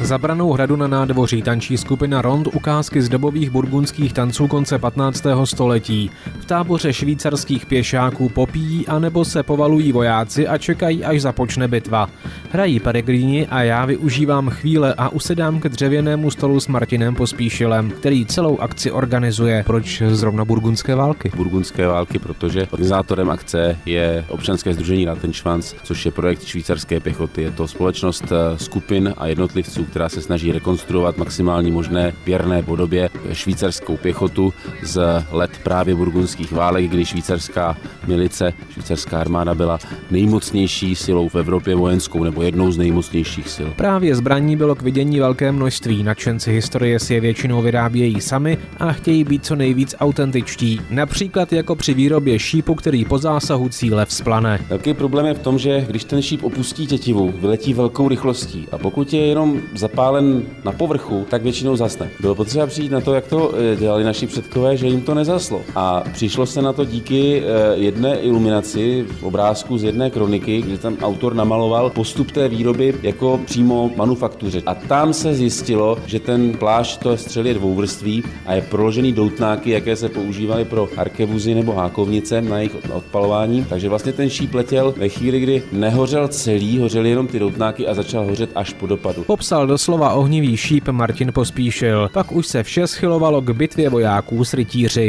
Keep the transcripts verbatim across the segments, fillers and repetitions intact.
Za branou hradu na nádvoří tančí skupina Rond ukázky z dobových burgundských tanců konce patnáctého století. V táboře švýcarských pěšáků popíjí anebo se povalují vojáci a čekají, až započne bitva. Hrají peregrini a já využívám chvíle a usedám k dřevěnému stolu s Martinem Pospíšilem, který celou akci organizuje. Proč zrovna burgundské války? Burgundské války, protože organizátorem akce je občanské sdružení Ratenschwanz, což je projekt švýcarské pěchoty. Je to společnost skupin a jednotlivců, která se snaží rekonstruovat maximální možné věrné podobě švýcarskou pěchotu z let právě burgundských válek, kdy švýcarská milice, švýcarská armáda byla nejmocnější silou v Evropě vojenskou nebo jednou z nejmocnějších sil. Právě zbraní bylo k vidění velké množství. Nadšenci historie si je většinou vyrábějí sami a chtějí být co nejvíc autentičtí. Například jako při výrobě šípu, který po zásahu cíle vzplane. Velký problém je v tom, že když ten šíp opustí tětivu, vyletí velkou rychlostí a pokud je jenom zapálen na povrchu, tak většinou zasne. Bylo potřeba přijít na to, jak to dělali naši předkové, že jim to nezaslo. A přišlo se na to díky jedné iluminaci v obrázku z jedné kroniky, kde tam autor namaloval postup té výroby jako přímo manufaktuře. A tam se zjistilo, že ten plášť to střel je dvouvrství a je proložený doutnáky, jaké se používaly pro arkebuzy nebo hákovnice na jejich odpalování. Takže vlastně ten šíp letěl ve chvíli, kdy nehořel celý, hořely jenom ty doutnáky a začal hořet až po dopadu. Popsal doslova ohnivý šíp Martin Pospíšil. Pak už se vše schylovalo k bitvě vojáků s rytíři.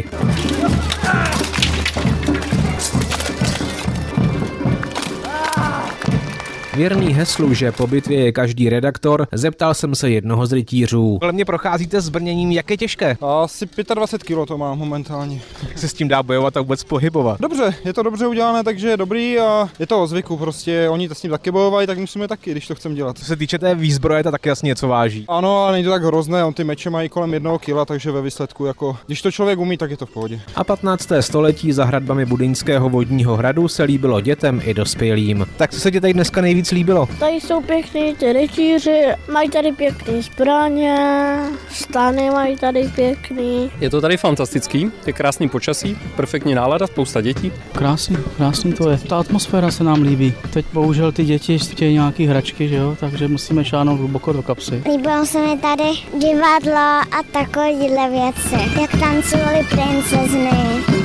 Věrný heslu, že po bitvě je každý redaktor, zeptal jsem se jednoho z rytířů. Kolem mě procházíte s brněním, jak je těžké? Asi dvacet pět kilo to mám momentálně. Jak se s tím dá bojovat a vůbec pohybovat? Dobře, je to dobře udělané, takže je dobrý a je to o zvyku prostě. Oni s tím taky bojovali, tak musíme taky, když to chceme dělat. Co se týče té výzbroje, ta taky jasně něco váží. Ano, ale není to tak hrozné, on ty meče mají kolem jednoho kila, takže ve výsledku jako, když to člověk umí, tak je to v pohodě. A patnácté století za hradbami Budyňského vodního hradu se líbilo dětem i dospělým. Tak co se ti tady dneska nejvíc líbilo? Tady jsou pěkný ty rytíři, mají tady pěkný zbraně, stany mají tady pěkný. Je to tady fantastický, je krásný počasí, perfektní nálada, spousta dětí. Krásný, krásný to je. Ta atmosféra se nám líbí. Teď bohužel ty děti chtějí nějaký hračky, že jo, takže musíme šáhnout hluboko do kapsy. Líbilo se mi tady divadlo a takovéhle věci, jak tancovali princezny.